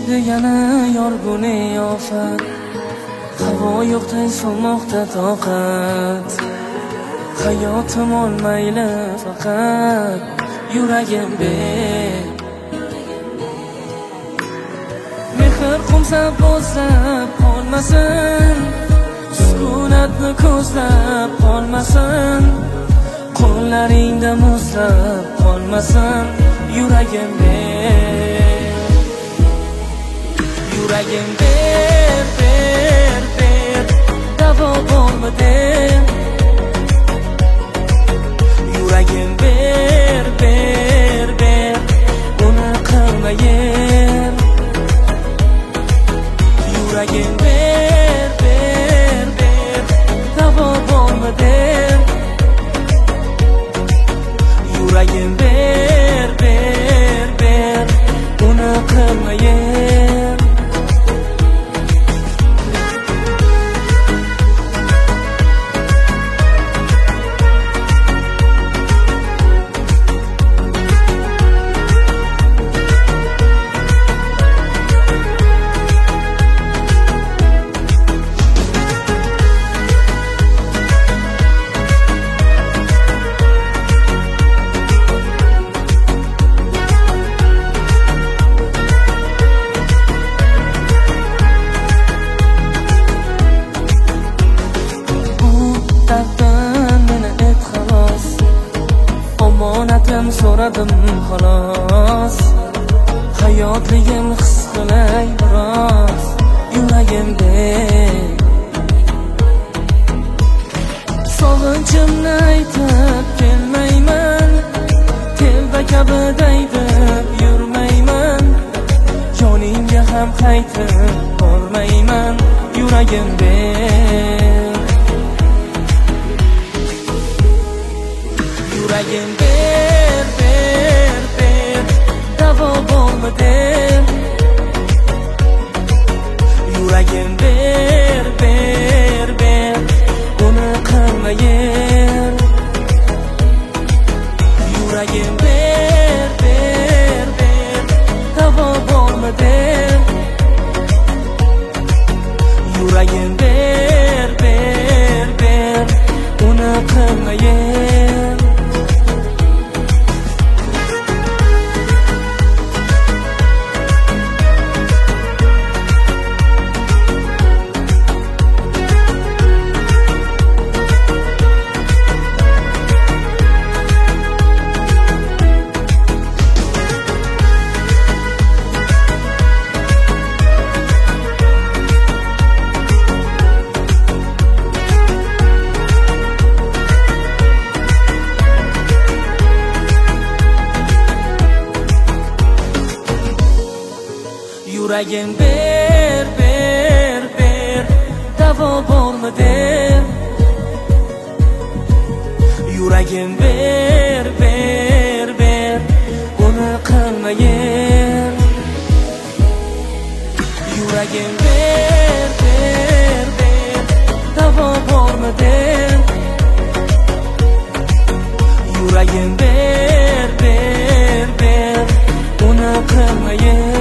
degani yorguni ofat, havo yo'qday so'lmoqda toqat. Hayotim olmayli faqat yuragim ber. Mehr qumsab bo'zlab qolmasin, sukunatni ko'zlab qolmasin, qo'llaringda muzlab qolmasin yuragim ber. Yuragim ber, ber, ber, davo bormi der. Yuragim ber, ber, ber, buni qilmayin. Yuragim ber, ber, ber, davo bormi der. Yuragim ber, ber, ber, buni qilmayin. So'radim xolos, hayotligim his qilay biroz yuragim ber. Sog'inchimni aytib kelmayman, telba kabi daydib yurmayman, yoningga ham qaytib bormayman yuragim ber. Yuragim ber, ber, ber, davo bormi der. Yuragim ber, ber, ber, buni qilmayin. Yuragim ber, ber, ber, davo bormi der. Yuragim ber, ber, ber, buni qilmayin. Yuragim ber, ber, ber, davo bormi der. Yuragim ber, ber, ber, buni qilmayin. Yuragim ber, ber, ber, davo bormi der. Yuragim ber, ber, ber, buni qilmayin.